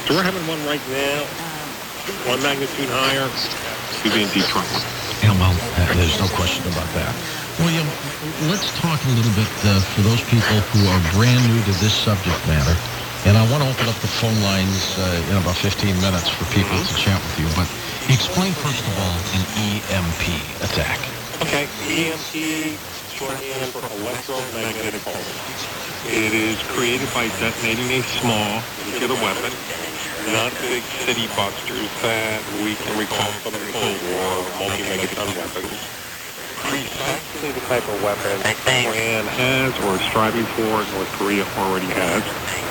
So we're having one right now, one magnitude higher, we'd be in deep trouble. Yeah, well, there's no question about that. William, let's talk a little bit for those people who are brand new to this subject matter. And I want to open up the phone lines in about 15 minutes for people to chat with you. But explain, first of all, an EMP attack. Okay, EMP, shorthand for electromagnetic pulse. It is created by detonating a small nuclear weapon, not big city busters that we can recall from the Cold War, multi-megaton weapons. Precisely the type of weapon Iran has or is striving for, North Korea already has.